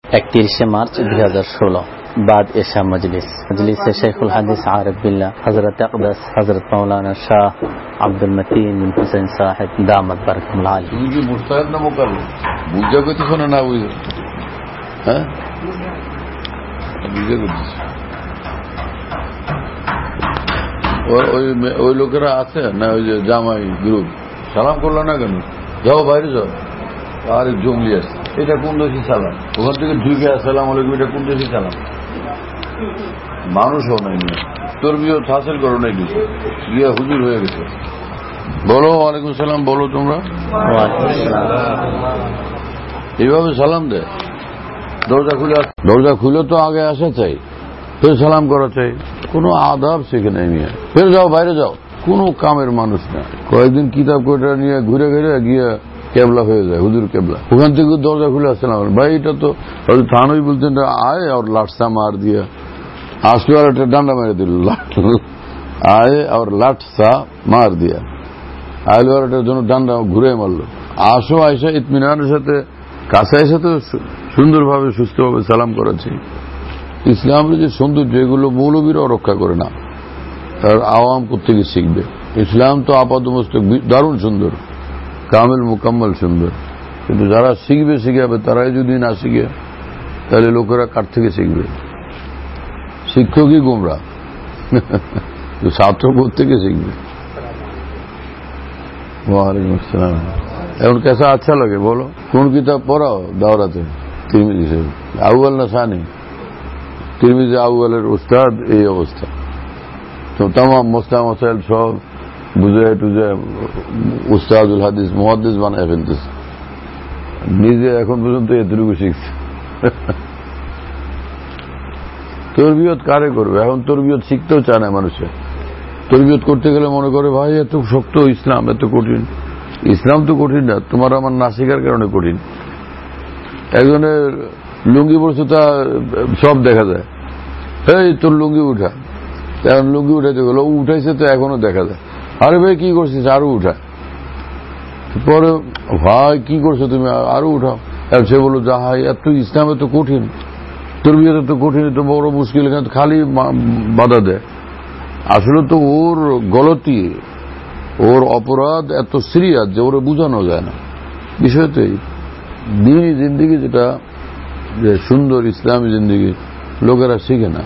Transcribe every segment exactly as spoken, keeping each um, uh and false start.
একত্রিশে মার্চ দুই হাজার ষোলো बाद एशा मजलिस मजलिस से शेखुल हदीस आरिफ बिल्ला हजरत अक़दस हजरत मौलाना शाह अब्दुल मतीन बिन हुसैन साहिब दामत बरकतुल आली। তুমি কি মুস্তাহিদ না মুকাল্লিদ বুঝা কইতেছ না না বুঝা? হ্যাঁ বুঝা কইতেছ। ওই ওই লোকেরা আছে না ওই যে জামাই গ্রুপ সালাম করলো না কেন? যাও বাইরে যাও। আর জঙ্গলি আছে এটা কোন দেশি সালাম? ওখান থেকে ঢুকে আসসালাম আলাইকুম এটা কোন দেশি সালাম? মানুষও নাই তোর বিয়ে হাসিল করো নাই কিছু গিয়া হুজুর হয়ে গেছে। বলো ওয়ালাইকুম সালাম বলো তোমরা এইভাবে সালাম দেয়। দরজা খুলে দরজা খুলে তো আগে আসা চাই ফের সালাম করা চাই। কোনো আদাব শিখে নেই নিয়ে ফের যাও বাইরে যাও। কোনো কামের মানুষ না। কয়েকদিন কিতাব কয়টা নিয়ে ঘুরে ঘুরে গিয়ে কেবলা হয়ে যায় হুজুর কেবলা। ওখান থেকে দরজা খুলে আসছিলাম ভাই এটা তো থানোই বলতেন আয় আর লাটসা মার দিয়ে আসলো আর একটা ডান্ডা মেরে দিল আয় আর লাটসা মার দিয়া আইলো আর এটার জন্য ডান্ডা ঘুরে মারলো। আসো আয়সা ইতমিনানের সাথে কাছে এসে তো সুন্দরভাবে সুস্থভাবে সালাম করেছি। ইসলামের যে সৌন্দর্য এগুলো মৌলবীরাও রক্ষা করে না তার আওয়াম কোথেকে শিখবে? ইসলাম তো আপাতমস্তক দারুণ সুন্দর কামেল মুকাম্মল সুন্দর কিন্তু যারা শিখবে শিখাবে তারাই যদি না শিখে তাহলে লোকেরা কার থেকে শিখবে? শিক্ষকই গোমরা ছাত্র থেকে শিখবে। ওয়ালাইকুম আসসালাম। এখন কেসা আচ্ছা লাগে বলো কোন কিতাব পড়াও দাওরাতে? তিরমিজি আউয়াল না সানি? তিরমিজি আউয়ালের উস্তাদ এই অবস্থা তো তাম মোস্তা মসাইল সব বুঝে টুঝে উস্তাদুল হাদিস মুহাদ্দিস বানায় ফেলতেছে। নিজে এখন পর্যন্ত এতটুকু শিখছে। তরবিয়ত কারে করবে? এখন তরবিয়ত শিখতেও চায় না মানুষে। তরবিয়ত করতে গেলে মনে করে ভাই এত শক্ত ইসলাম এত কঠিন। ইসলাম তো কঠিন না তোমার আমার না শেখার কারণে কঠিন। একজনের লুঙ্গি পড়ছে তা সব দেখা যায় এই তোর লুঙ্গি উঠা এখন লুঙ্গি উঠাইতে গেল উঠাইছে তো এখনো দেখা যায়। আরে ভাই কি করছিস আরো উঠা পরে ভাই কি করছো তুমি আরো উঠাও। সে বললো যা হাই এত ইসলাম এত কঠিন তরবিয়ত এত কঠিন তো বড় মুশকিল এখানে খালি বাধা দেয়। আসলে তো ওর গলতি ওর অপরাধ এত সিরিয়াস যে ওরে বোঝানো যায় না। বিষয় তো এই দিনই জিন্দিগি যেটা যে সুন্দর ইসলামী জিন্দিগি লোকেরা শিখে না।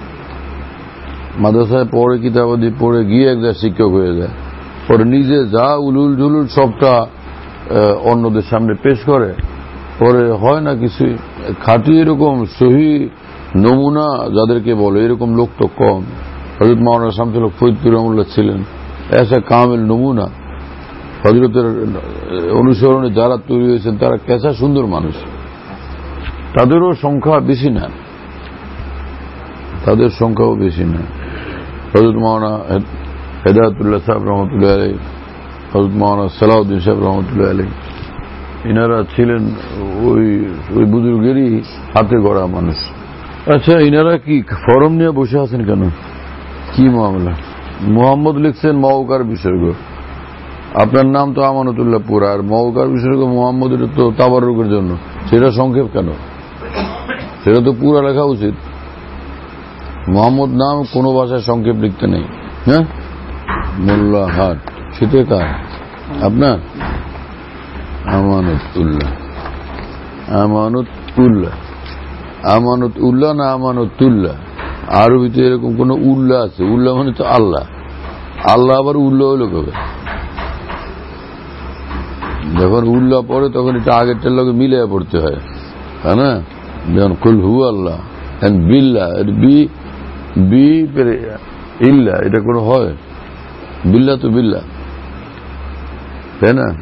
মাদ্রাসায় পড়ে কিতাবাদি পড়ে গিয়ে একটা শিক্ষক হয়ে যায় পরে নিজে যা উলুল জুলুল সবটা অন্যদের সামনে পেশ করে পরে হয় না কিছুই। খাঁটি এরকম সহি নমুনা যাদেরকে বলে এরকম লোক তো কম। হযরত মাওলানা শামসুল হক ফরিদপুর রহমাতুল্লাহ ছিলেন এসা কামেল নমুনা। হযরতের অনুসরণে যারা তৈরি হয়েছেন তারা কেসা সুন্দর মানুষ। তাদেরও সংখ্যা বেশি না তাদের সংখ্যাও বেশি না। হযরত মাওলানা হেদায়েতুল্লাহ সাহেব রহমতুল্লাহ আলাইহি হযরত মাওলানা সালাউদ্দিন সাহেব রহমতুল্লাহ আলাইহি ইনারা ছিলেন ওই ওই বুজুর্গেরই হাতে গড়া মানুষ। আচ্ছা ইনারা কি ফরম নিয়ে বসে আছেন কেন? কি মামলা? মোহাম্মদ লিখছেন মওকার বিসর্গ আপনার নাম তো আমানতুল্লাহ পুরা আর মওকার বিসর্গ মোহাম্মদের তো তাবারুকের জন্য সেটা সংক্ষেপ কেন? সেটা তো পুরা লেখা উচিত। মোহাম্মদ নাম কোনো ভাষায় সংক্ষেপ লিখতে নেই। হ্যাঁ মোল্লা হাট সেটা কার আপনার? আমানতুল্লাহ আমানতুল্লাহ আমানত উল্লাহ না আমানতুল্লাহ? আরবিতে এরকম কোন উল্লাহ আছে? উল্লাহ মানে তো আল্লাহ। আল্লাহ আবার উল্লাহ হইল কবে? যখন উল্লাহ পড়ে তখন এটা আগেরটার লগে মিলিয়ে পড়তে হয় তাই না? যেমন কুল হু আল্লাহ বিল্লাহ বি বি ইল্লাহ এটা কোনো হয়? বিল্লাহ তো বিল্লাহ তাই না?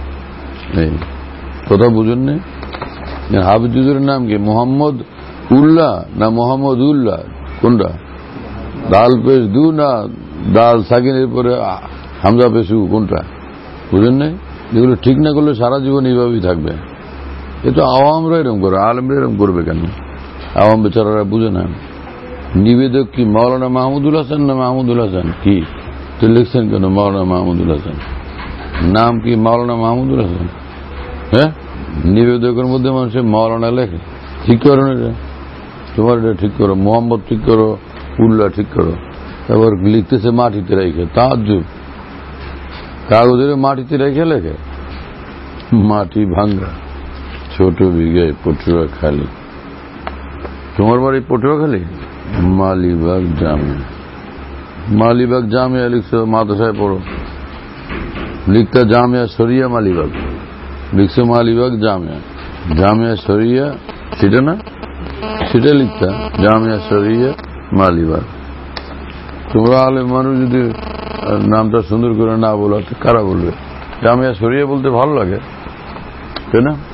কথা বুঝুন না। হাফিজুর নাম কি মোহাম্মদ উল্লাহ না মোহাম্মদ উল্লাহ? কোনটা? দাল পেশ দু না দাল সাকিনের পরে হামজা পেশু কোনটা? বুঝেন নাই? যেগুলো ঠিক না করলে সারা জীবন এইভাবেই থাকবে। এ তো আওয়ামরা এরকম করে আলেমরা এরকম করবে কেন? আওয়াম বেচারারা বুঝে না। নিবেদক কি মাওলানা মাহমুদুল হাসান না মাহমুদুল হাসান? কি তো লিখছেন কেন মাওলানা মাহমুদুল হাসান? নাম কি মাওলানা মাহমুদুল হাসান? হ্যাঁ নিবেদকের মধ্যে মানুষের মাওলানা লেখে ঠিক করো না, তোমার এটা ঠিক করো, মোহাম্মদ ঠিক করো, উল্লাহ ঠিক করো। তারপর লিখতেছে মাটিতে রেখে, তাজ্জুব, কাগজের মাটিতে রেখে লেখে, মাটি ভাঙ্গা, ছোট বিঘায় পটুয়া খালি। তোমার বাড়ি পটুয়া খালি? মালিবাগ জামিয়া, মালিবাগ জামিয়া লিখছো, মাদ্রাসায় পড়ো, লিখতা জামিয়া শরিয়া মালিবাগ, লিখছো মালিবাগ জামিয়া, জামিয়া শরিয়া সেটা না, সেটা লিখতা জামিয়া শরিয়া মালিবাগ। তোমরা আলেম মানুষ যদি নামটা সুন্দর করে না বলো কারা বলবে? জামিয়া শরিয়া বলতে ভালো লাগে, তাই না?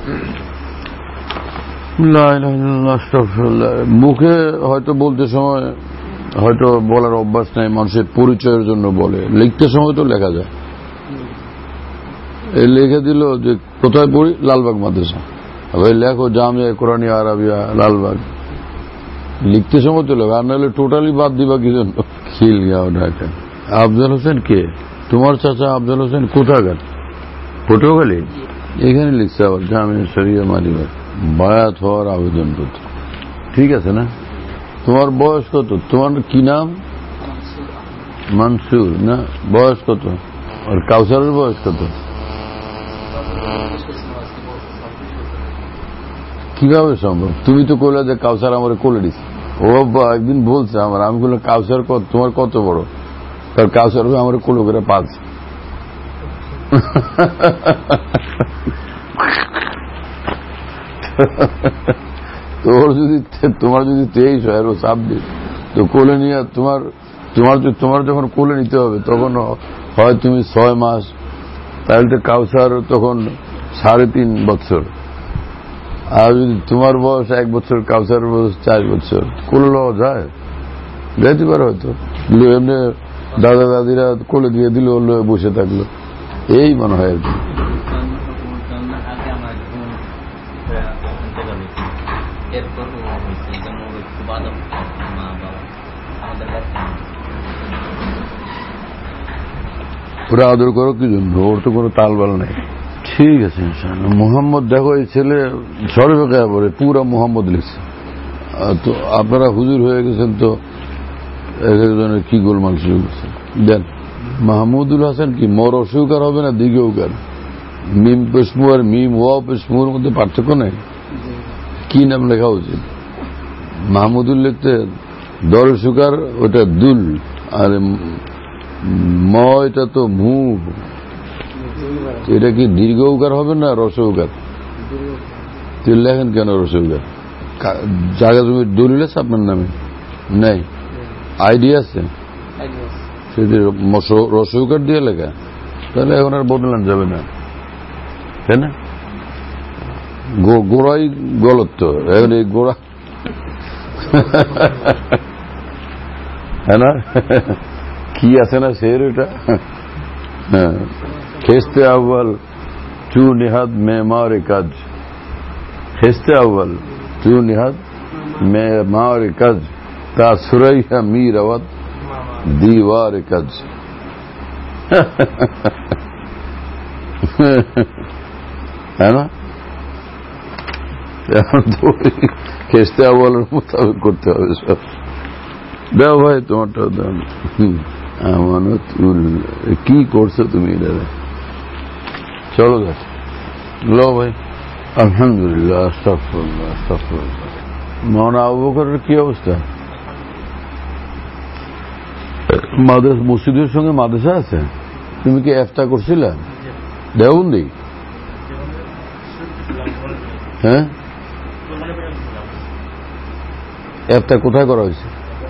মুখে হয়তো বলতে সময় হয়তো বলার অভ্যাস নাই, মানুষের পরিচয়ের জন্য বলে, লিখতে সময় তো লেখা যায়। এই লিখে দিল যে কোথায় পড়ি, লালবাগ মাদ্রাসা, আবার লেখো জামিয়া কোরআনিয়া আরাবিয়া লালবাগ, লিখতে সময় তো লেখো, আর নাহলে টোটালি বাদ দিবা কি জন্য? খিলগাঁও ঢাকা। আফজাল হোসেন কে? তোমার চাচা আফজাল হোসেন কোথাকার? পটুয়াখালী? এখানে লিখছে আবার জামিয়া শরিয়া মালিবাগ, বায়াত হওয়ার আবেদন পত্র। ঠিক আছে না? তোমার বয়স কত? তোমার কি নাম? মানসুর না? বয়স কত? আর কাউসারের বয়স কত? কিভাবে সম্ভব? তুমি তো কইলে যে কাউসার আমার কোলে দিচ্ছে। ও বাবা একদিন বলছে আমার, আমি বললাম কাউসার কত, তোমার কত বড়? তার কাউসার আমার কোলে করে পাঁচ। তোর যদি তোমার যদি তেইশ হয় আর ও ছাব্বিশ, তো কোলে নিয়ে তোমার তোমার তোমার যখন কোলে নিতে হবে তখন হয় তুমি ছয় মাস, তাহলে তো কাউসার তখন সাড়ে তিন বছর। আর যদি তোমার বয়স এক বছর, কাউসার বয়স চার বছর, কোলে লওয়া যায়? যাইতে পারে হয়তো, এমনি দাদা দাদিরা কোলে দিয়ে দিল, বসে থাকলো, এই মনে হয় আর কি। ওরা আদর করো কি জন্য? ওর তো কোনো তালবাল নেই। ঠিক আছে ইনশাআল্লাহ। মোহাম্মদ দেখো, এই ছেলে সর্বকায় পরে পুরা মোহাম্মদ লিখছে। তো আপনারা হুজুর হয়ে গেছেন, তো এক একজনের কি গোলমাল শুরু করছে। দেন মাহমুদুল হাসান কি মর অসুকার হবে না দিঘে উকার? মিম পেশমু আর মিম ওয়া পেশমুর মধ্যে পার্থক্য নেই? কি নাম লেখা উচিত? মাহমুদুল লিখতে দর সুকার, ওটা দুল, আর ম এটা তো মু, এটা কি দীর্ঘ উকার হবে না রস উকার? তুই লেখেন কেন রস উকার? জায়গা জমি দলিল আছে আপনার নামে? নেই? আইডিয়া আছে? সেটি রস উকার দিয়ে লেখা, তাহলে এখন আর বদলান যাবে না, তাই না? গোড়াই গলত তো এখন, এই গোড়া, হ্যাঁ না? কি আছে না শের ওটা? হ্যাঁ, খেস্তে আউ্বাল চু নিহাদ মেমার কাজ, খেস্তে আউ্বাল চু নিহাদ মেমার কাজ, তা সুরাইয়া মির আওয়াত দীওয়ার কাজ। হ্যাঁ না? এখন তো খেস্তে আউ্বালের মোতাবেক করতে হবে সব। দাও ভাই তোমারটাও দাও। আমানত কি করছো তুমি? দাদা চলো দেখ, লো ভাই। আলহামদুলিল্লাহ, আস্তাগফিরুল্লাহ, আস্তাগফিরুল্লাহ। মাওলানা আবু বকরের কি অবস্থা? মাদ্রাসা, মসজিদের সঙ্গে মাদ্রাসা আছে? তুমি কি ইফতা করছিলা দেওবন্দি? হ্যাঁ, ইফতা কোথায় করা হয়েছে?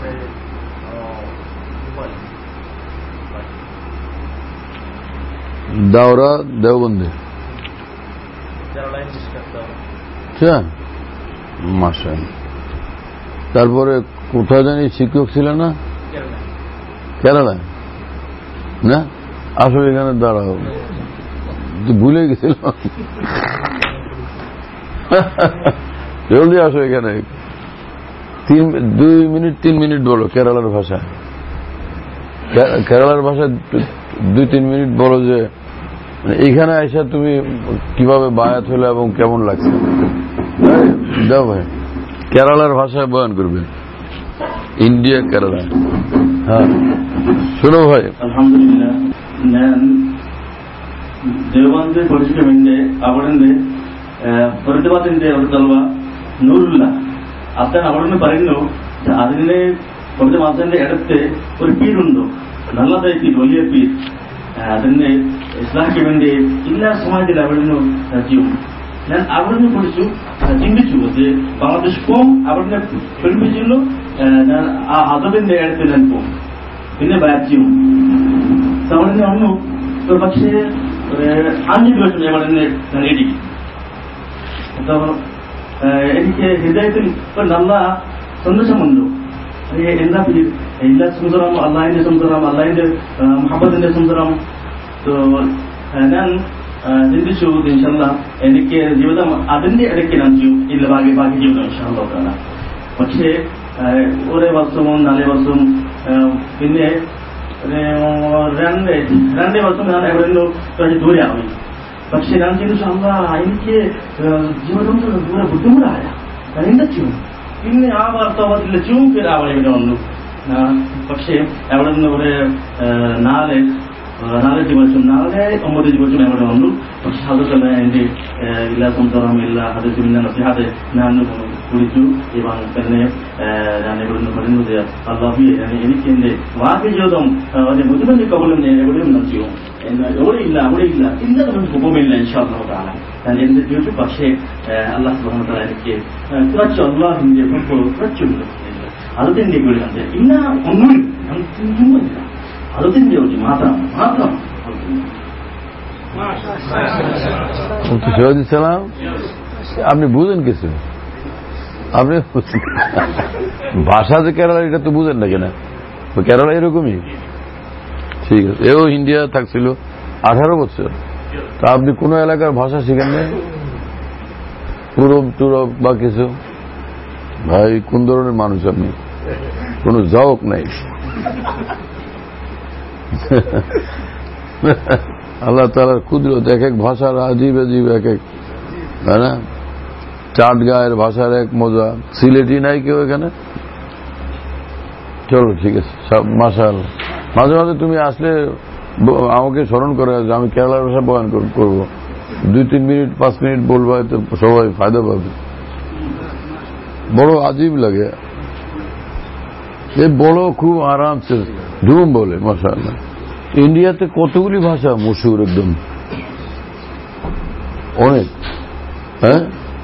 দাওরা দেওবন্দে। মাশাআল্লাহ। তারপরে কোথায় জানি শিক্ষক ছিল না? কেরালা না? আসলে এখানে দাঁড়াও, ভুলে গেছিল। জলদি আসো এখানে, তিন দুই মিনিট তিন মিনিট বলো কেরালার ভাষা। কেরালার ভাষা দুই তিন মিনিট বলো যে এইখানে আইসা তুমি কিভাবে বায়াত হলে এবং কেমন লাগছে। দাও ভাই। কেরালার ভাষায় বয়ান করবে, ইন্ডিয়া কেরালা। হ্যাঁ শোনো ভাই। അൽഹംദുലില്ലാ ഞാൻ ദേവബന്ദ് പഠിച്ചിട്ട് വേണ്ടി അവിടെ പ്രതിഭാത്തിന്റെ ഒരു തലവ നൂറുള്ള അത്തൻ അവിടെ പറയുന്നു അതിനെ കുറച്ച് മാസത്തിന്റെ അടുത്ത് ഒരു പീരുണ്ടോ നല്ലതായിട്ട് വലിയ പീർ അതിനെ ഇസ്ലാമിക്ക് വേണ്ടി എല്ലാ സമാജത്തിൽ അവിടുന്ന് ചെയ്യും. ഞാൻ അവിടുന്ന് പഠിച്ചു ചിന്തിച്ചു അത് ബാംഗ്ലാദേശ് പോവും അവിടുന്ന് പഠിപ്പിച്ചുള്ളൂ. ഞാൻ ആ അതതിന്റെ അടുത്ത് ഞാൻ പോകും പിന്നെ ബാറ്റും അവിടെ വന്നു. പക്ഷേ അഞ്ചു ദിവസം അവിടെ ഞാൻ ഇടിക്കും. എനിക്ക് ഹൃദയത്തിൽ ഇപ്പൊ നല്ല സന്തോഷമുണ്ടോ? എന്താ എല്ലാ സുന്ദരം അള്ളാഹിന്റെ സുന്ദരം അള്ളാഹിന്റെ മുഹബത്തിന്റെ സുന്ദരം. ഞാൻ ചിന്തിച്ചു ഇൻഷാല്ല എനിക്ക് ജീവിതം അതിന്റെ ഇടയ്ക്ക് ഞാൻ ചെയ്യും ഇല്ല ബാക്കി ബാക്കി ജീവിതം ഇൻഷാല്ല. പക്ഷേ ഒരേ വർഷവും നാലേ വർഷവും പിന്നെ രണ്ട് രണ്ടേ വർഷം ഞാൻ എവിടെയോ കുറച്ച് ദൂരെ ആവും. പക്ഷെ ഞാൻ ചിന്തിച്ചു അല്ല എനിക്ക് ജീവിതം ദൂരെ ബുദ്ധിമുട്ടായ ഞാൻ എന്താ ചെയ്യും? പിന്നെ ആ വാർത്താവത്തിൽ ചൂക്ക് രാവിലെ ഇവിടെ വന്നു. പക്ഷേ അവിടെ നിന്ന് ഒരു നാല് നാലഞ്ച് വർഷം നാല് ഒമ്പതഞ്ച് വർഷം അവിടെ വന്നു. പക്ഷെ അതൊക്കെ എന്റെ എല്ലാ സംസാരം എല്ലാ അത് പിന്നെ നസിഹാത്ത് ഞാൻ കുളിച്ചു. ഇവൻ തന്നെ ഞാൻ എവിടുന്ന് പറയുന്നത് അള്ളാഹുയെ എനിക്ക് എന്റെ വാക്യ ജീവിതം അവന്റെ ബുദ്ധിമുട്ടി കബലും ഞാൻ എവിടെയും ഞാൻ ചെയ്യും. എവിടെയില്ല അവിടെയില്ല ഇല്ല ഉപമില്ല ഇൻഷാല്ലാഹു തആല ഞാൻ എന്ത് ചെയ്തു. പക്ഷേ അല്ലാഹു സുബ്ഹാനഹു വ തആല എനിക്ക് കുറച്ച് അള്ളാഹിന്റെ കുറച്ചുണ്ട് അതത്തിന്റെ കൂടി കണ്ടത് ഇല്ല ഒന്നുമില്ല ചുമ്മില്ല അതത്തിന്റെ ഒരു മാത്രം മാത്രം. সালাম আপনি বুঝেন কিছু? আপনি ভাষা যে কেরালা এটা তো বুঝেন না কেন? কেরালা এরকমই ঠিক আছে। এও ইন্ডিয়া থাকছিল আঠারো বছর। তা আপনি কোন এলাকার ভাষা শিখেন নাই? পূরব টুরব বা কিছু? ভাই কোন ধরনের মানুষ আপনি? কোন জবাব নাই। আল্লাহ তাআলার কুদরত এক এক ভাষার আজীব আজীব এক এক, তাই না? চাট গায়ের ভাষার এক মজা। সিলেটি নাই কেউ এখানে? চলো ঠিক আছে সব মাশাআল্লাহ। মাঝে মাঝে তুমি আসলে আমাকে স্মরণ করে আমি কেরালার ভাষা বয়ান করবো, দুই তিন মিনিট পাঁচ মিনিট বলবো, এতে সবাই ফায়দা পাবে। বড় আজীব লাগে, এ বড় খুব আরামসে ধুম বলে মাশাআল্লাহ। ইন্ডিয়াতে কতগুলি ভাষা মশহুর একদম অনেক। হ্যাঁ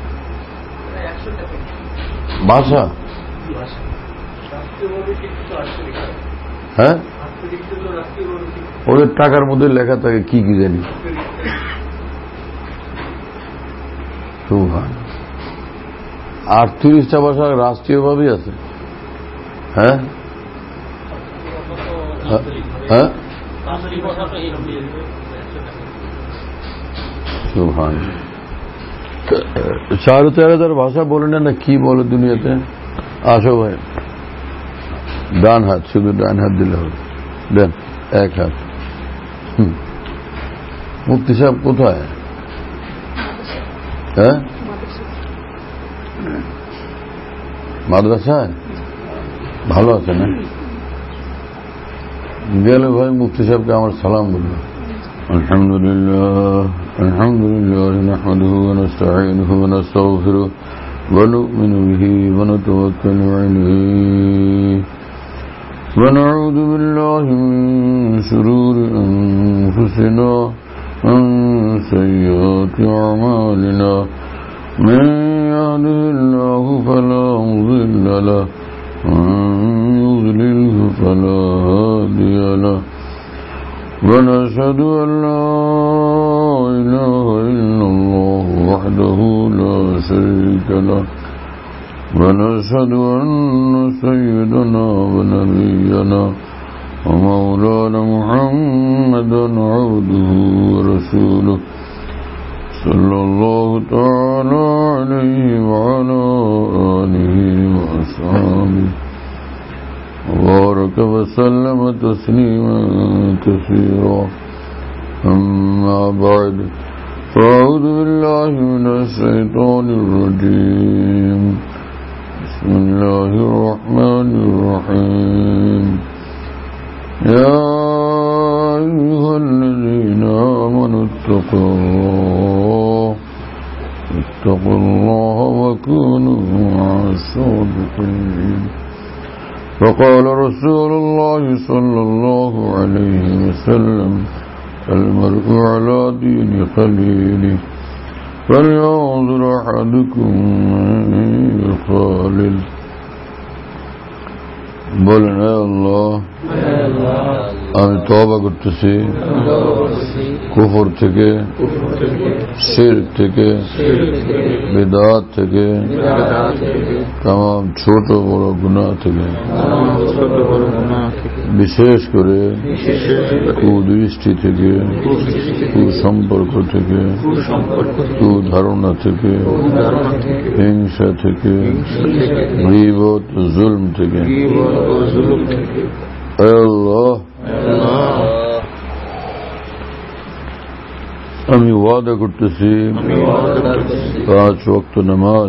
ভাষা হ্যাঁ ওদের টাকার মধ্যে লেখা থাকে কি কি জানি। আটত্রিশটা ভাষা রাষ্ট্রীয় ভাবেই আছে। হ্যাঁ হ্যাঁ সাড়ে চার হাজার ভাষা বলে না, কি বলে দুনিয়াতে? আসো ভাই, ডান হাত, শুধু ডান হাত দিলে হবে। দেন এক হাত। হুম মুফতি সাহেব কোথায়? হ্যাঁ মাদ্রাসায় ভালো আছে না? গেলে ভাই মুফতি সাহেবকে আমার সালাম বললো। আলহামদুলিল্লাহ আলহামদুলিল্লাহ নাহমাদুহু ওয়া নাস্তাঈনুহু ওয়া নাস্তাগফিরুহু ওয়া নু'মিনু বিহি ওয়া নাতাওয়াক্কালু আলাইহি ওয়া নাউযু বিল্লাহি মিন শুরুরি আনফুসিনা ওয়া মিন সাইয়্যাতি আ'মালিনা মান ইয়াহদিহিল্লাহু ফালা মুদিল্লা লাহু ওয়া মান يضلله فلا هادي له ونشهد أن لا إله إلا الله وحده لا شريك له ونشهد أن سيدنا ونبينا ومولانا محمدا عبده ورسوله صلى الله تعالى عليه وعلى آله وأصحابه وبارك وسلم تسليما كثيرا. أما بعد فأعوذ بالله من الشيطان الرجيم بسم الله الرحمن الرحيم يا أيها الذين آمنوا اتقوا الله اتقوا الله وكونوا مع الصادقين فقال رسول الله صلى الله عليه وسلم المرء على دين خليله فلينظر أحدكم من يخالل বলেন আল্লাহ আমি তওবা করতেছি কুফর থেকে, শিরক থেকে, বিদআত থেকে, তামাম ছোট বড় গুনাহ থেকে, বিশেষ করে কুদৃষ্টি থেকে, কুসম্পর্ক থেকে, কুধারণা থেকে, হিংসা থেকে, গীবত জুলম থেকে। আল্লাহ আমি ওয়াদা করতেছি পাঁচ ওয়াক্ত নামাজ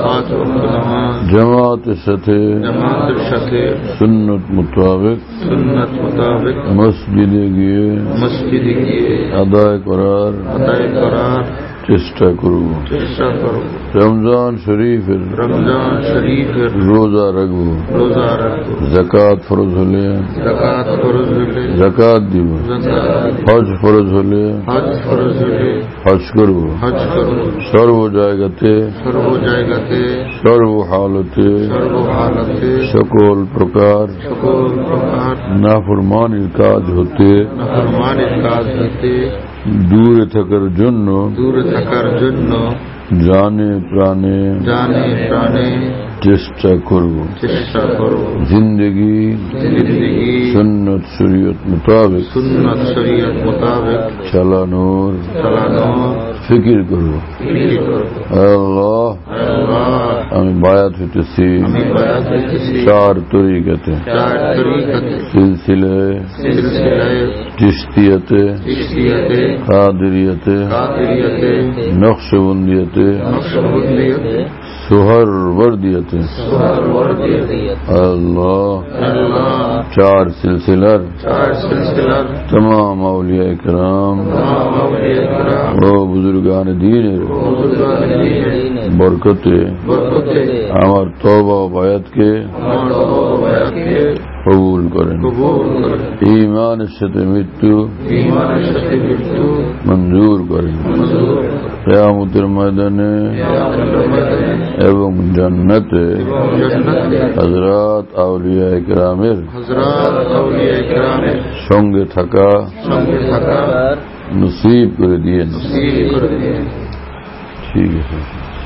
জামাতের সাথে সুন্নত মোতাবেক মসজিদে গিয়ে আদায় করার চেষ্টা করব। রমজান শরীফের রমজান শরীফের রোজা রাখব, রোজা রাখব। যাকাত ফরজ হলে যাকাত ফরজ হলে যাকাত দিব, হজ ফরজ হলে হজ ফরজ হলে হজ করব, হজ করব। সর্ব জায়গাতে সর্ব জায়গাতে সর্ব হালতে সর্ব হালতে সকল প্রকার সকল প্রকার নাফরমানির কাজ হতে নাফরমানির কাজ হতে দূরে থাকার জন্য দূরে থাকার জন্য জানে প্রাণে জানে প্রাণে চেষ্টা করব চেষ্টা করব। জিন্দগি জিন্দগি সুন্নত শরীয়ত মোতাবেক সুন্নত শরীয়ত মোতাবেক চালানোর চালানোর ফিকির করব। ফিকির করব। আল্লাহ আল্লাহ আমি বায়াত হইতেছি আমি বায়াত হইতেছি চার তরিকাতে চার তরিকাতে সিলসিলায়ে সিলসিলায়ে চিশতিয়াতে চিশতিয়াতে কাদেরিয়াতে কাদেরিয়াতে নকশবন্দিয়াতে নকশবন্দিয়াতে সুহরওয়ার্দিয়াতে সুহরওয়ার্দিয়াতে। আল্লাহ আল্লাহ চার সিলসিলার চার সিলসিলার तमाम औलिया किराम तमाम औलिया किराम ও বুজুর্গান দ্বীনের বুজুর্গান দ্বীনের বরকতে বরকতে আমার তওবা ও বায়াতকে আমার তওবা ও বায়াতকে কবুল করেন কবুল করেন। ঈমানের সাথে মৃত্যু ঈমানের সাথে মৃত্যু মঞ্জুর করেন মঞ্জুর করেন। কিয়ামতের ময়দানে এবং জান্নাতে হযরত আউলিয়া কিরামের হযরত আউলিয়া কিরামের সঙ্গে থাকা সঙ্গে থাকা নসিব করে দিয়ে নসিব করে দিয়ে। ঠিক আছে।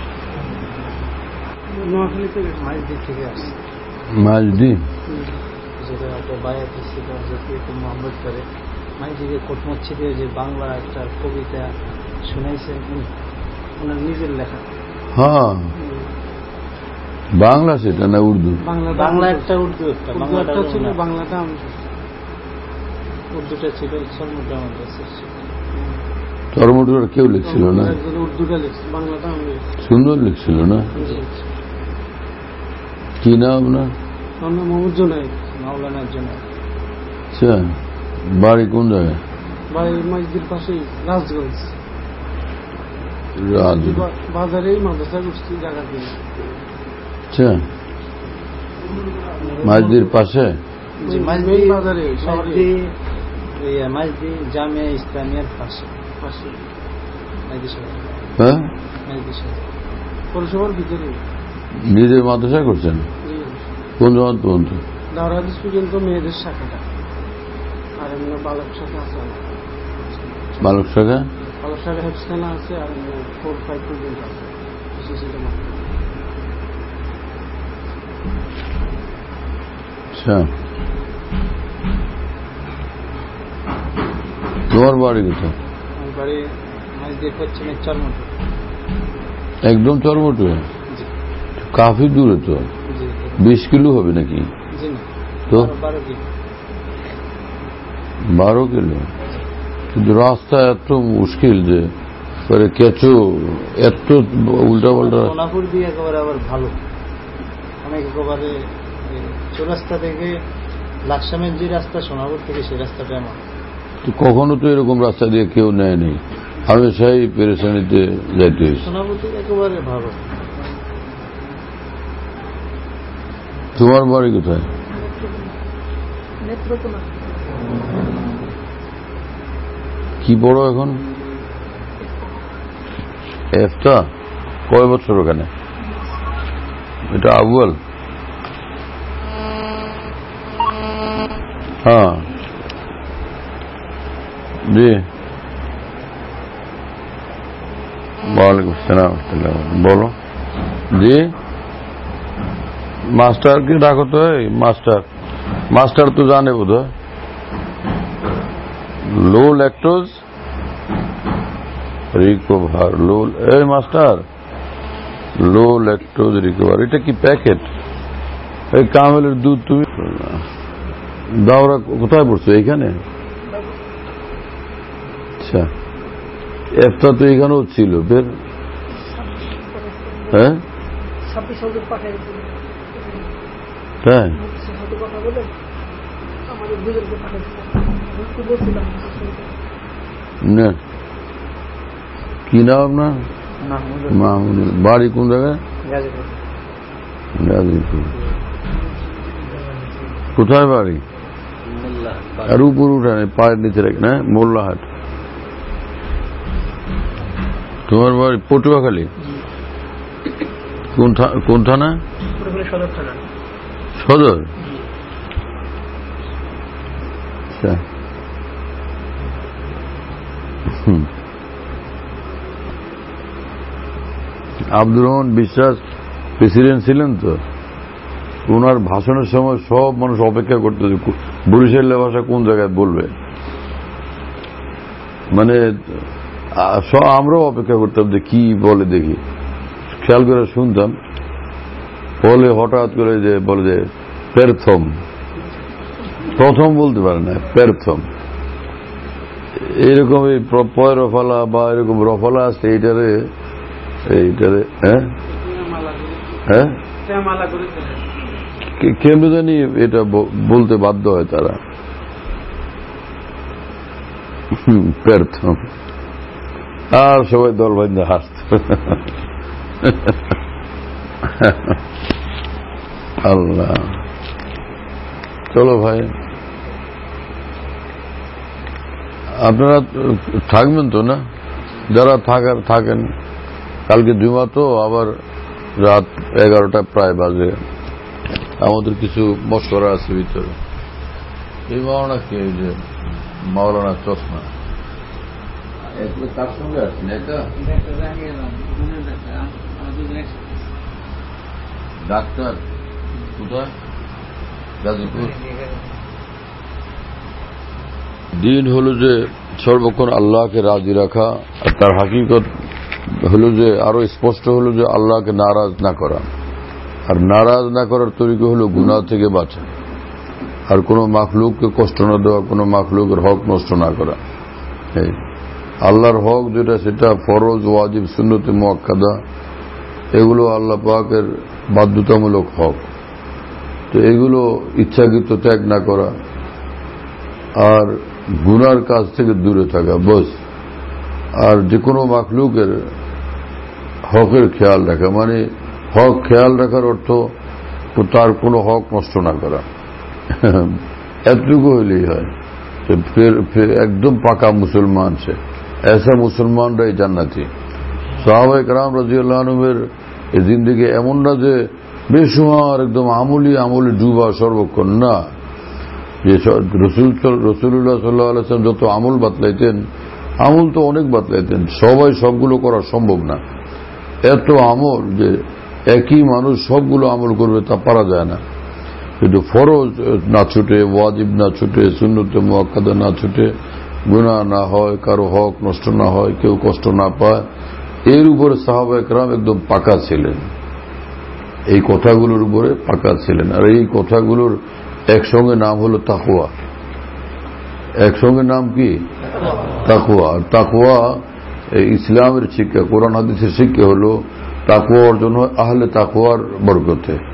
নোয়াখালী থেকে মাইজদি থেকে আসছে মাইজদি যেটা একটা বায়াত ছিল যেটি মোহাম্মদ করে মাইজদি কোট মসজিদে যে বাংলা একটা কবিতা শুনাইছেন ওনার নিজের লেখা। হ্যাঁ বাংলা সেটা না উর্দু? বাংলা একটা উর্দু একটা বাংলাটা ছিল বাংলাটা উর্দুটা ছিল সরমুদ্রা আমাদের চরমুদ্রা কেউ লিখছিল না উর্দুটা লিখছিল বাংলাটা সুন্দর লিখছিল না। কি নাম না? মোহাম্মদ জুনায়েদ মাওলানা জুনায়েদ। আচ্ছা বাড়ি কোন জায়গায়? বাড়ি মসজিদের পাশে রাজগঞ্জ বাজারেই মাদ্রাসা করছি জায়গা দিয়ে। আচ্ছা মসজিদের পাশে বাজারে মসজিদ জামিয়া ইসলামিয়ার পাশে পাশে হ্যাঁ পৌরসভার ভিতরে নিজের মাদ্রাসা করছেন? কোন জমাত পর্যন্ত? দাওরা হাদিস পর্যন্ত মেয়েদের শাখাটা আর এমনি বালক শাখা আছে। বালক শাখা বালক শাখা হেফসখানা আছে আর ফোর ফাইভ পর্যন্ত আছে। আচ্ছা তোমার বাড়ি কোথায়? আমার বাড়ি মসজিদ পশ্চিমের চরমটু। একদম চরমটু? কাফি দূরে তো, বিশ কিলো হবে নাকি? তো বারো কিলো। কিন্তু রাস্তা এত মুশকিল যে কেঁচো এত উল্টা পাল্টা। সোনাপুর দিয়ে একেবারে আবার ভালো একেবারে চৌরাস্তা থেকে লাকসামের যে রাস্তা সোনাপুর থেকে সেই রাস্তাটা আমার তো কখনো তো এরকম রাস্তা দিয়ে কেউ নেয়নি, আমি সেই পেরেশানিতে যাইতে হয়েছে। সোনাপুর থেকে একেবারে ভালো। তোমার বাড়ি কোথায়? কি পড়ো এখন? এফটা কয় বছর ওখানে? এটা আউয়াল? হ্যাঁ জি, ওয়ালাইকুম আসসালাম। বলো জি। মাস্টারকে ডাকো তো। এই মাস্টার মাস্টার তো জানে বোধ হয়। লো ল্যাকটোজ রিকভার, লো এই মাস্টার লো ল্যাকটোজ রিকভার, এটা কি প্যাকেট? এই কামেলের দুধ তুমি দাওরা কোথায় পড়ছো? এইখানে? আচ্ছা, একটা তো এখানেও ছিল। বের হ্যাঁ হ্যাঁ না, কি নাম আপনার? মাহমুদুল। বাড়ি কোন জায়গায়? গাজীপুর। কোথায় বাড়ি? আর উপর উঠানে পায়ের নিচে রেখে না, মোল্লাহাট। তোমার বাড়ি পটুয়াখালী? কোন থানা? সদর। আচ্ছা, আব্দুর রহমান বিশ্বাস প্রেসিডেন্ট ছিলেন তো, ওনার ভাষণের সময় সব মানুষ অপেক্ষা করতে বরিশালের ভাষা কোন জায়গায় বলবে, মানে আমরাও অপেক্ষা করতাম যে কি বলে দেখি, খেয়াল করে শুনতাম। বলে হঠাৎ করে যে বলে যে প্রথম প্রথম বলতে পারে না, প্রথম এরকম এই পয় রফালা বা এরকম রফালা আছে এইটারে এইটারে হ্যাঁ হ্যাঁ কেমন জানি এটা বলতে বাধ্য হয় তারা। প্রথম আর সবাই দল বান্ধে হাসত। আল্লাহ, চলো ভাই, আপনারা থাকবেন তো না? যারা থাকার থাকেন। কালকে জুমা তো, আবার রাত এগারোটা প্রায় বাজে, আমাদের কিছু মশওয়ারা আছে ভিতরে। এই মাওলানা কে? যে মাওলানা চশমা তার সঙ্গে আছেন এটা ডাক্তার কোথায়? গাজীপুর। দিন হলো যে সর্বক্ষণ আল্লাহকে রাজি রাখা, আর তার হাকিকত হলো যে আরো স্পষ্ট হলো যে আল্লাহকে নারাজ না করা, আর নারাজ না করার তরিকা হলো গুনাহ থেকে বাঁচা, আর কোনো মাখলুককে কষ্ট না দেওয়া, কোনো মাখলুকের হক নষ্ট না করা। আল্লাহর হক যেটা সেটা ফরজ, ওয়াজিব, সুন্নতে মুআক্কাদা, এগুলো আল্লাহ পাকের বাধ্যতামূলক হক। তো এগুলো ইচ্ছাকৃত ত্যাগ না করা, আর গুনার কাজ থেকে দূরে থাকা, বস। আর যে কোনো মাখলুকের হকের খেয়াল রাখা, মানে হক খেয়াল রাখার অর্থ তার কোনো হক নষ্ট না করা, এতটুকু হইলেই হয়। একদম পাকা মুসলমান সে, এসা মুসলমানরাই জান্নাতি। সাহাবায়ে কেরাম রাদিয়াল্লাহু আনহুমের এই জিন্দেগি এমন না যে বেশুমার একদম আমলি আমলি ডুবা সর্বক্ষণ, না। যে রাসূলুল্লাহ সাল্লাল্লাহু আলাইহি ওয়াসাল্লাম যত আমল বাতলাইতেন, আমল তো অনেক বাতলাইতেন, সবাই সবগুলো করা সম্ভব না। এত আমল যে একই মানুষ সবগুলো আমল করবে তা পারা যায় না। কিন্তু ফরজ না ছুটে, ওয়াজিব না ছুটে, সুন্নতে মুআক্কাদা না ছুটে, গুনাহ না হয়, কারো হক নষ্ট না হয়, কেউ কষ্ট না পায়, এর উপরে সাহাবায়ে কেরাম একদম পাকা ছিলেন। এই কথাগুলোর উপরে পাকা ছিলেন। আর এই কথাগুলোর একসঙ্গে নাম হলো তাকওয়া। একসঙ্গে নাম কি? তাকওয়া। আর তাকওয়া ইসলামের শিক্ষা, কোরআন হাদিসের শিক্ষা হলো তাকওয়া অর্জন হয় আহলে তাকওয়ার বরকতে।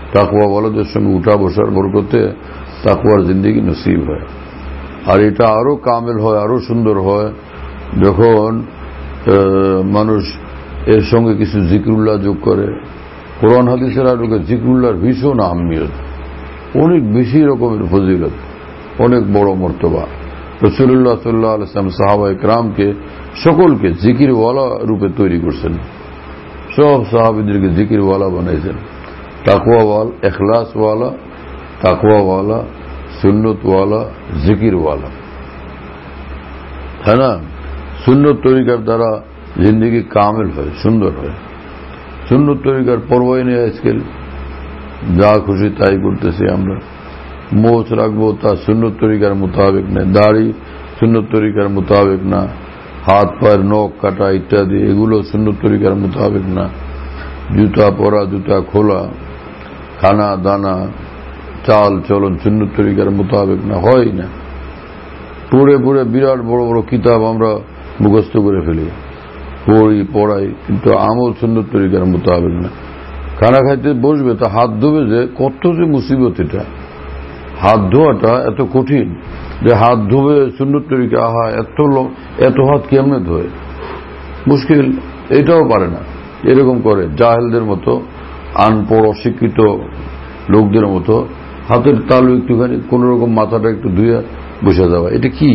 তাকওয়াওয়ালাদের সঙ্গে উঠা বসার বরকতে তাকওয়ার জিন্দেগি নসিব হয়। আর এটা আরো কামেল হয়, আরো সুন্দর হয় যখন মানুষ এর সঙ্গে কিছু জিকরুল্লাহ যোগ করে। কোরআন হাদিসের আলোকে জিকরুল্লাহর ভীষণ আহমিয়ত, অনেক বেশি রকমের ফজিলত, অনেক বড় মর্তবা। রাসূলুল্লাহ সাল্লাল্লাহু আলাইহি ওয়াসাল্লাম সাহাবা ইকরামকে সকলকে জিকিরওয়ালা রূপে তৈরি করছেন, সব সাহাবীদেরকে জিকিরওয়ালা বানাইছেন। তাকওয়াওয়ালা, ইখলাসওয়ালা, তাকওয়াওয়ালা, সুন্নতওয়ালা, জিকিরওয়ালা, হ্যাঁ না? সুন্নত তরিকার দ্বারা জিন্দেগি কামেল হয়, সুন্দর হয়। সুন্নত তরিকার পরোয়া নেই, আজকাল যা খুশি তাই করতেছি আমরা। মোচ রাখবো তা সুন্নত তরিকার মোতাবেক না, দাড়ি সুন্নত তরিকার মোতাবেক না, হাত পায়ের নখ কাটা ইত্যাদি এগুলো সুন্নত তরিকার মোতাবেক না, জুতা পরা জুতা খোলা, খানা দানা চাল চলন সুন্নত তরিকার মোতাবেক না, হয় না। পড়ে পড়ে বিরাট বড় বড় কিতাব আমরা মুখস্থ করে ফেলি, পড়ি পড়াই, কিন্তু আমল সুন্নত তরিকার মোতাবেক না। খানা খাইতে বসবে তা হাত ধোবে, যে কত যে মুসিবত, এটা হাত ধোয়াটা এত কঠিন যে হাত ধোবে সুন্নত তরিকা, আহা এত এত হাত কেমনে ধোয়, মুশকিল, এটাও পারে না। এরকম করে জাহেলদের মতো, আনপড় অশিক্ষিত লোকদের মতো হাতের তালু একটুখানি কোন রকম মাথাটা একটু ধুয়ে বসে যাওয়া, এটা কি?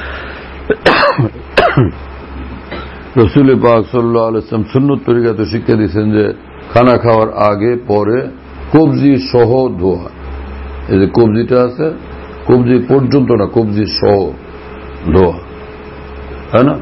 রাসূল পাক সাল্লাল্লাহু আলাইহি ওয়াসাল্লাম সুন্নত তরিকাতে শিক্ষা দিয়েছেন যে খানা খাওয়ার আগে পরে কবজি সহ ধোয়া। এই যে কবজিটা আছে, কবজি পর্যন্ত না, কবজি সহ ধোয়া, তাই না?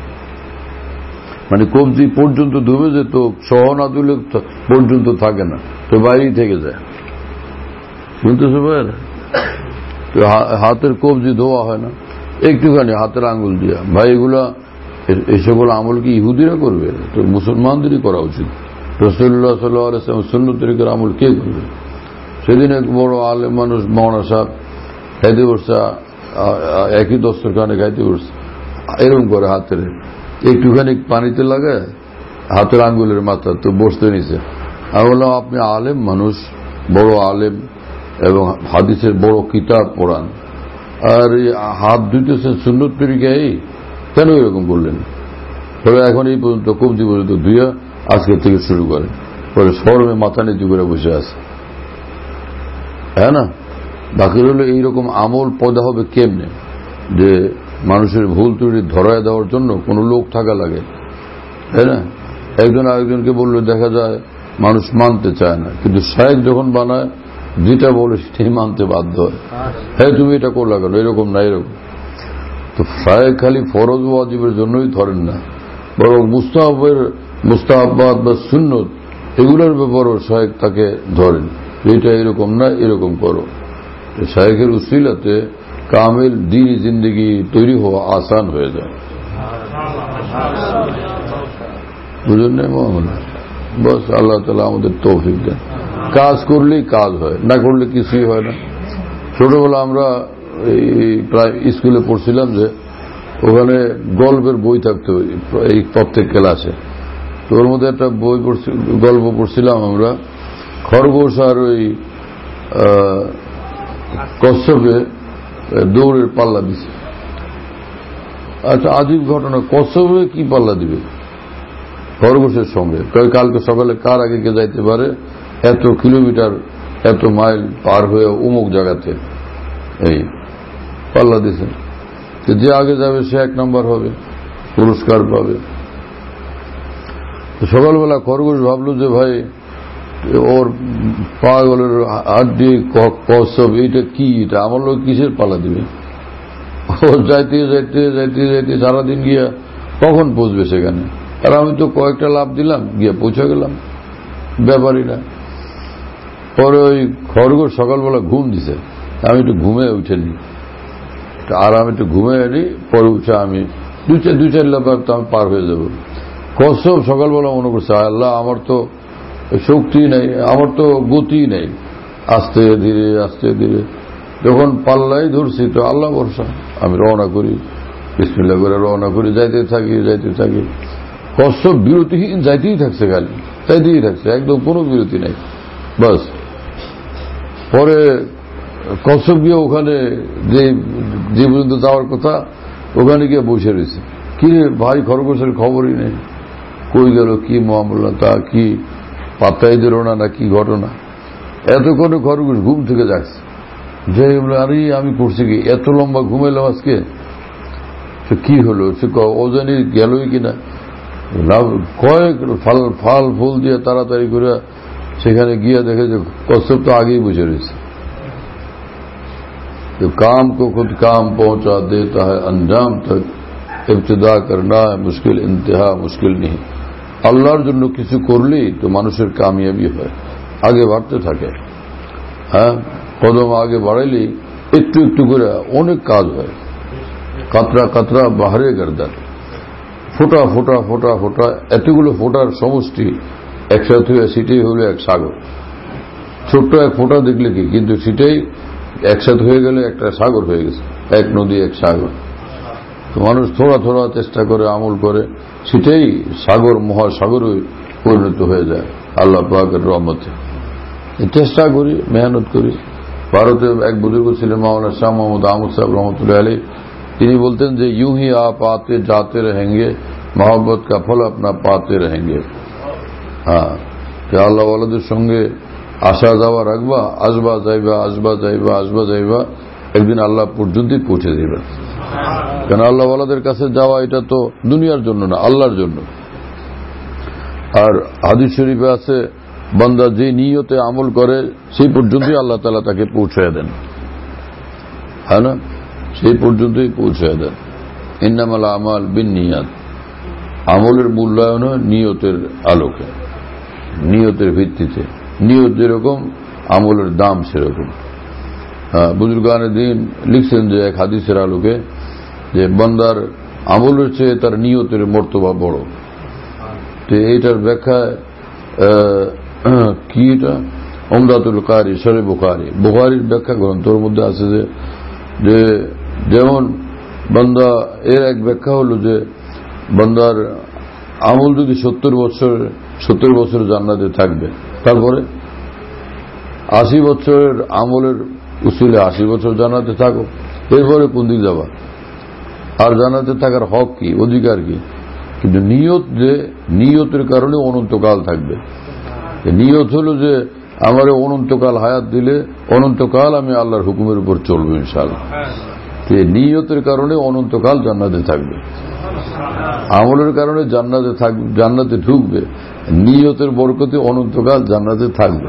মানে কবজি পর্যন্ত ধুবে, যে তো সহ না ধুলে পর্যন্ত থাকে না, তো বাইরেই থেকে যায়। শুনতেছো ভাই? তো হাতের কবজি ধোয়া হয় না, একটুখানি হাতের আঙ্গুল দিয়া। ভাই এগুলা এই সকল আমল কি ইহুদিরা করবে? তো মুসলমানদেরই করা উচিত। রাসূলুল্লাহ সাল্লাল্লাহু আলাইহি ওয়াসাল্লাম সুন্নত তরিকার আমল কে করবে? সেদিন এক বড় আলেম মানুষ মাওলানা সাহেব খাইতে বসছে, একই দস্তরখানে খাইতে বসছে, এরকম করে হাতের একটুখানি পানিতে লাগে হাতের আঙ্গুলের মাথা, তো বসতে নিছে। আমি বললাম, আপনি আলেম মানুষ, বড় আলেম এবং হাদিসের বড় কিতাব পড়ান, আর হাত ধুইতেছেন সুন্নত তরিকায়, কেন এরকম করলেন? তবে এখন এই পর্যন্ত কবজি পর্যন্ত ধুইয়া আজকের থেকে শুরু করে, পরে শরমে মাথা নিচু করে বসে আছে, হ্যাঁ না? বাকি হলো এইরকম আমল পয়দা হবে কেমনে? যে মানুষের ভুল ত্রুটি ধরায় দেওয়ার জন্য কোনো লোক থাকা লাগে, তাই না? একজন আরেকজনকে বললে দেখা যায় মানুষ মানতে চায় না, কিন্তু শায়েখ যখন বানায় যেটা বলে সেটাই মানতে বাধ্য হয়। হ্যাঁ, তুমি এটা করলা কেন, এরকম না এরকম। তো শায়েখ খালি ফরজ ওয়াজিবের জন্যই ধরেন না, বরং মুস্তাহাবের মুস্তাহাবাত বা সুন্নত এগুলোর ব্যাপারও শায়েখ তাকে ধরেন, এটা এরকম না এরকম করো। শায়েখের উসিলাতে কামেল দ্বীনি জিন্দেগি তৈরি হওয়া আসান হয়ে যায়, বুঝলেন না মহম্মদ? বস আল্লাহ তাআলা আমাদের তৌফিক দেন। কাজ করলেই কাজ হয়, না করলে কিছুই হয় না। ছোটবেলা আমরা প্রায় স্কুলে পড়ছিলাম যে ওখানে গল্পের বই থাকতো এই প্রত্যেক ক্লাসে, তো ওর মধ্যে একটা বই পড়ছি, গল্প পড়ছিলাম আমরা, খরগোশ আর ওই কচ্ছপে দৌড়ের পাল্লা দিছে। আচ্ছা, আজীব ঘটনা, কচ্ছপে কি পাল্লা দিবে খরগোশের সঙ্গে? কালকে সকালে কার আগে কে যাইতে পারে এত কিলোমিটার এত মাইল পার হয়ে অমুক জায়গাতে, এই পাল্লা দিছে। যে আগে যাবে সে এক নম্বর হবে, পুরস্কার পাবে। সকালবেলা খরগোশ ভাবলো যে ভাই ওর পাগলের হাড্ডি কচ্ছপ এইটা কি, এটা আমার লোক কিসের পাল্লা দিবে? ও যাইতে যাইতে যাইতে যাইতে সারাদিন গিয়া কখন পৌঁছবে সেখানে? আর আমি তো কয়েকটা লাভ দিলাম, গিয়ে পৌঁছে গেলাম, ব্যাপারই না। পরে ওই খরগোশ সকালবেলা ঘুম দিছে, আমি একটু ঘুমে উঠেনি, আর আমি একটু ঘুমে আনি, পরে উঠে আমি দুই চার দুই চার লাভ তো আমি পার হয়ে যাব। কচ্ছপ সকালবেলা মনে করছে, আল্লাহ আমার তো শক্তি নেই, আমার তো গতি নেই, আস্তে ধীরে আস্তে ধীরে যখন পাল্লাই ধরছি তো আল্লাহ ভরসা, আমি রওনা করি, বিসমিল্লাহ করে রওনা করি, যাইতে থাকি যাইতে থাকি। কচ্ছপ বিরতিহীন যাইতেই থাকছে, খালি যাইতেই থাকছে, একদম কোনো বিরতি নেই। বাস পরে কচ্ছপ গিয়ে ওখানে যে যে পর্যন্ত যাওয়ার কথা ওখানে গিয়ে বসে রয়েছে। কি রে ভাই, খরগোশের খবরই নেই, কই গেল, কি মামলা, তা কি পাত্তাই দিল না, না কি ঘটনা। এতক্ষণে খরগোশ ঘুম থেকে যাচ্ছে, যে আরে আমি করছি কি, এত লম্বা ঘুমাইলাম আজকে, সে কি হলো, সে ওজনই গেলই কিনা। কয়েক ফল ফল ফুল দিয়ে তাড়াতাড়ি করে সেখানে গিয়ে দেখে যে কচ্ছপ তো আগেই বসে রয়েছে। जो काम को खुद काम पहुंचा देता है अंजाम तक, इब्तिदा करना है मुश्किल, इंतहा मुश्किल नहीं। আল্লাহর জন্য কিছু করলেই তো মানুষের কামিয়াবি হয়, আগে বাড়তে থাকে। হ্যাঁ, কদম আগে বাড়াইলেই একটু একটু করে অনেক কাজ হয়। কাতরা কাতরা বাহারে গর্দান, ফোটা ফোটা ফোটা ফোটা, এতগুলো ফোটার সমষ্টি একসাথে হয়ে সেটাই হলো এক সাগর। ছোট্ট এক ফোটা দেখলে কি, কিন্তু সেটাই একসাথে হয়ে গেলে একটা সাগর হয়ে গেছে, এক নদী এক সাগর। তো মানুষ থোড়া থোড়া চেষ্টা করে, আমল করে, সেটাই সাগর মহাসাগরে পরিণত হয়ে যায় আল্লাহ পাকের রহমতে। চেষ্টা করি, মেহনত করি। ভারতে এক বুজুর্গ ছিলেন মাওলানা শাহ মোহাম্মদ আহমদ সাহেব রহমতুল্লাহ আলাইহি, তিনি বলতেন যে ইউ হি আপ আতে যাতে रहेंगे, मोहब्बत का फल अपना पाते रहेंगे। হ্যাঁ, আল্লাহ ওয়ালাদের সঙ্গে আসা যাওয়া রাখবা, আসবা যাইবা আসবা যাইবা আসবা যাইবা, একদিন আল্লাহ পর্যন্তই পৌঁছে দেবে। কেন আল্লাহ ওয়ালাদের কাছে যাওয়া এটা তো দুনিয়ার জন্য না, আল্লাহর জন্য। আর হাদিস শরীফে আছে, বান্দা যে নিয়তে আমল করে সেই পর্যন্তই আল্লাহ তাআলা তাকে পৌঁছায় দেন। হ্যাঁ না, সেই পর্যন্তই পৌঁছায় দেন। ইন্নামাল আমাল বিন্নিয়াত, আমলের মূল্যায়ন হয় নিয়তের আলোকে, নিয়তের ভিত্তিতে। নিয়ত যেরকম, আমলের দাম সেরকম। বুজুর্গানে দিন লিখছেন যে এক হাদিসের আলোকে, যে বান্দার আমলের চেয়ে তার নিয়তের মর্তবা বড়। তো এইটার ব্যাখ্যা কি, এটা উমদাতুল কারি শরে বুখারী, বুখারীর ব্যাখ্যা গ্রন্থের মধ্যে আছে যে যে যেমন বান্দা, এর এক ব্যাখ্যা হলো যে বান্দার আমল যদি সত্তর বছর সত্তর বছর জান্নাতে থাকবে, তারপরে আশি বছরের আমলের উসুলে আশি বছর জান্নাতে থাকো, এরপরে কোন দিক যাবা? আর জান্নাতে থাকার হক কি, অধিকার কি? কিন্তু নিয়ত, যে নিয়তের কারণে অনন্তকাল থাকবে। নিয়ত হলো যে আমার অনন্তকাল হায়াত দিলে অনন্তকাল আমি আল্লাহর হুকুমের উপর চলবো ইনশাআল্লাহ। নিয়তের কারণে অনন্তকাল জান্নাতে থাকবে, আমলের কারণে জান্নাতে থাকবে, জান্নাতে ঢুকবে, নিয়তের বরকতে অনন্তকাল জান্নাতে থাকবে।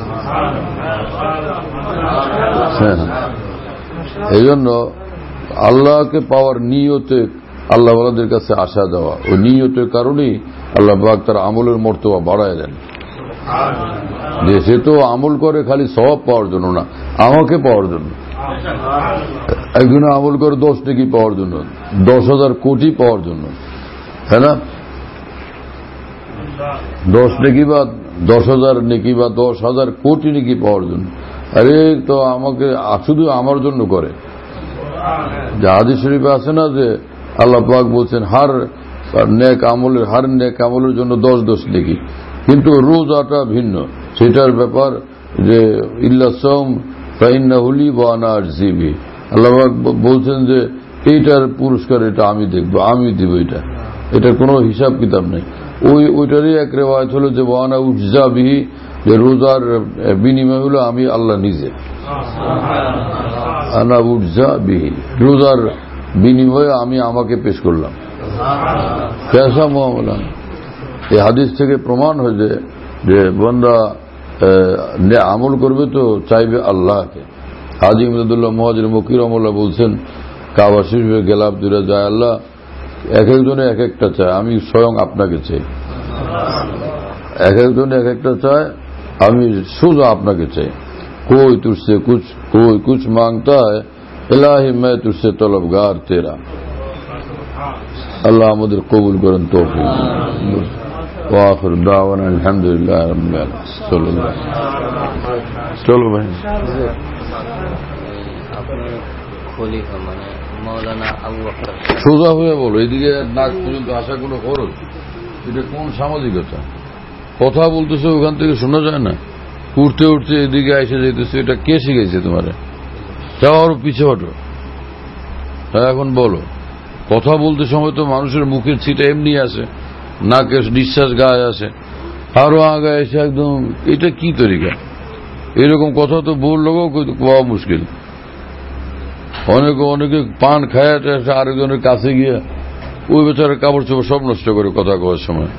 হ্যাঁ, এই জন্য আল্লাহকে পাওয়ার নিয়তে আল্লাহ ওয়ালাদের কাছে আসা যাওয়া, ওই নিয়তের কারণেই আল্লাহ পাক তার আমলের মর্তবা বাড়ায় দেন। যে সে তো আমল করে খালি সওয়াব পাওয়ার জন্য না, আমাকে পাওয়ার জন্য। একজনে আমল করে দশ নেকি পাওয়ার জন্য, দশ হাজার কোটি পাওয়ার জন্য, হ্যাঁ না? দশ নেকি বা দশ হাজার নেকি বা দশ হাজার কোটি নেকি পাওয়ার জন্য। আরে তো আমাকে শুধু আমার জন্য করে। যে হাদিস শরীফে আছে না যে আল্লাহ পাক বলছেন হার নেক আমলের হার নেক আমলের জন্য দশ দশ নেকি, কিন্তু রোজাটা ভিন্ন। সেটার ব্যাপার যে ইল্লা সাওম ফাইন্নাহু লি ওয়া আনা আরজি বিহি, আল্লাহ পাক বলছেন যে এইটার পুরস্কার এটা আমি দেখব, আমি দিব, এটা এটার কোনো হিসাব কিতাব নেই। ওই ওইটারই এক রেওয়ায়ত হলো যে ওয়া আনা উজজা বিহি, যে রোজার বিনিময় হলো আমি আল্লাহ নিজে। আনা উজজা বিহি, রোজার বিনিময়ে আমি আমাকে পেশ করলাম। কেসা মুআমালা। এই হাদিস থেকে প্রমাণ হয়েছে যে বান্দা আমল করবে তো চাইবে আল্লাহকে। হাজী ইমদাদুল্লাহ মুহাজির মক্কি রাহমাহুল্লাহ বলছেন, কাবা শরীফে গেলাম দূরে যায়, আল্লাহ এক একজনে এক একটা চায়, আমি স্বয়ং আপনাকে চাই। এক একজনে এক একটা চায়, আমি সোজা আপনাকে চাই। कोई तुझसे कुछ कोई कुछ मांगता है, इलाही मैं तुझसे तलबगार तेरा। अल्लाह আমাদের কবুল করেন, তৌফিক দিন। ওয়া আখির দাওয়ানা আলহামদুলিল্লাহি রাব্বিল আলামিন। চলো ভাই, আপনি খলিফা মানে মাওলানা আবু বকর, সোজা হয়ে বলো, এদিকে নাক পর্যন্ত আসা কোনো খরচ? এটা কোন সামাজিকতা? কথা বলতেছে ওখান থেকে শোনা যায় না? উঠতে উঠতে এদিকে এসে যেতেছে, এটা কে শিখেছে তোমার? যাও আরো পিছে হটো। এখন বলো, কথা বলতে সময় তো মানুষের মুখের ছিটা এমনি আসে, নাকে নিঃশ্বাস গায়ে আসে, আরো আগে এসে একদম এটা কি তরিকা? এরকম কথা তো বললেও পাওয়া মুশকিল। অনেকে অনেকে পান খায় আরেকজনের কাছে গিয়ে ওই বেচারা কাপড় চোপড় সব নষ্ট করে কথা কওয়ার সময়।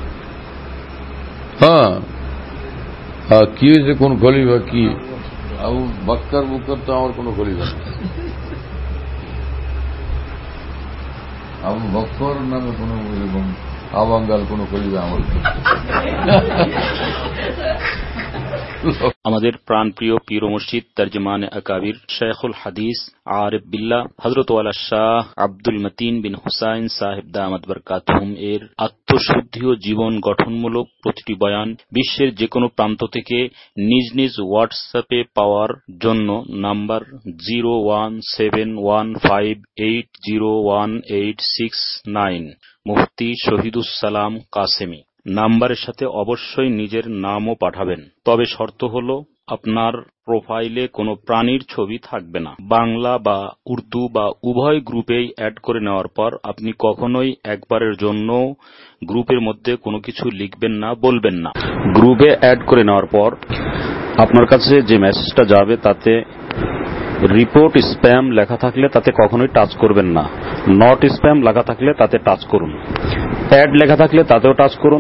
হ্যাঁ, কি হয়েছে? কোন খলিফা? কি আবু বকর বুকর তো আমার কোন খলিফা নেই। আবু বকর নামে কোন এরকম আবাঙ্গাল কোন খলিফা আমার। আমাদের প্রাণপ্রিয় পীর ও মুর্শিদ তর্জমানে আকাবির শেখুল হাদিস আরিফ বিল্লাহ হযরত ওয়ালা শাহ আব্দুল মতিন বিন হুসাইন সাহেব দামাত বরকাতুহুম এর আত্মশুদ্ধি ও জীবন গঠনমূলক প্রতিটি বয়ান বিশ্বের যে কোনো প্রান্ত থেকে নিজ নিজ হোয়াটসঅ্যাপে পাওয়ার জন্য number zero one seven one five eight zero one eight six nine Mufti Shahidussalam Kasemi নাম্বারের সাথে অবশ্যই নিজের নামও পাঠাবেন। তবে শর্ত হল আপনার প্রোফাইলে কোনো প্রাণীর ছবি থাকবে না। বাংলা বা উর্দু বা উভয় গ্রুপেই অ্যাড করে নেওয়ার পর আপনি কখনোই একবারের জন্য গ্রুপের মধ্যে কোনো কিছু লিখবেন না, বলবেন না। গ্রুপে অ্যাড করে নেওয়ার পর আপনার কাছে যে মেসেজটা যাবে তাতে রিপোর্ট স্প্যাম লেখা থাকলে তাতে কখনোই টাচ করবেন না। নট স্প্যাম লেখা থাকলে তাতে টাচ করুন। অ্যাড লেখা থাকলে তাতেও টাচ করুন।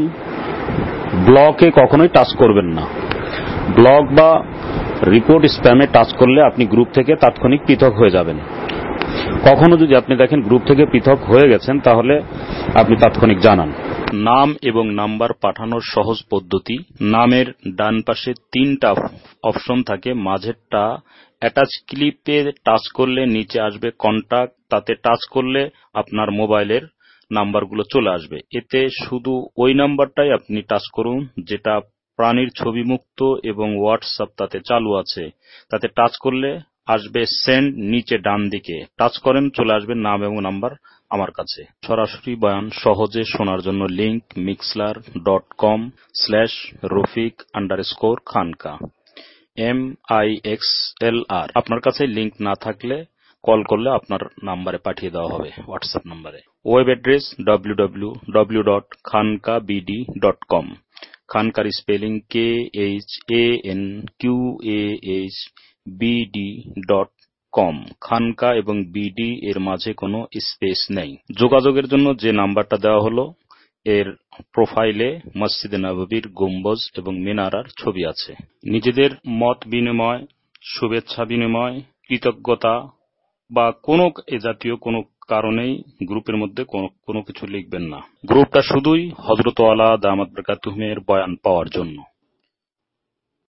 ব্লকে কখনোই টাচ করবেন না। ব্লক বা রিপোর্ট স্প্যামে টাচ করলে আপনি গ্রুপ থেকে তাৎক্ষণিক পৃথক হয়ে যাবেন। কখনো যদি আপনি দেখেন গ্রুপ থেকে পৃথক হয়ে গেছেন তাহলে আপনি তাৎক্ষণিক জানান। নাম এবং নাম্বার পাঠানোর সহজ পদ্ধতি, নামের ডান পাশে তিনটা অপশন থাকে, মাঝেরটা অ্যাটাচ ক্লিপে টাচ করলে নিচে আসবে কন্টাক্ট, তাতে টাচ করলে আপনার মোবাইলের নাম্বারগুলো চলে আসবে। এতে শুধু ওই নাম্বারটাই আপনি টাচ করুন যেটা প্রাণীর ছবি মুক্ত এবং হোয়াটসঅ্যাপ তাতে চালু আছে। তাতে টাচ করলে আসবে সেন্ড, নিচে ডান দিকে টাচ করেন চলে আসবে নাম এবং নাম্বার আমার কাছে। সরাসরি বয়ান সহজে শোনার জন্য link Mixlr dot com slash Rafiq underscore Khanka M I X L R. আপনার কাছে লিংক না থাকলে কল করলে আপনার নাম্বারে পাঠিয়ে দেওয়া হবে, হোয়াটসঅ্যাপ নাম্বারে। Web address W W W dot Khanka BD dot com. খানকার spelling K H A N Q A H BD dot com. Khanka এবং বিডি এর মাঝে কোনো স্পেস নেই। যোগাযোগের জন্য যে নাম্বারটা দেওয়া হলো এর প্রোফাইলে মসজিদে নববীর গম্বুজ এবং মিনারার ছবি আছে। নিজেদের মত বিনিময়, শুভেচ্ছা বিনিময়, কৃতজ্ঞতা বা কোনো এ জাতীয় কোনো কারণেই গ্রুপের মধ্যে কোনো কিছু লিখবেন না। গ্রুপটা শুধুই হযরত ওয়ালা দামাত বরকাতুহুমের বয়ান পাওয়ার জন্য।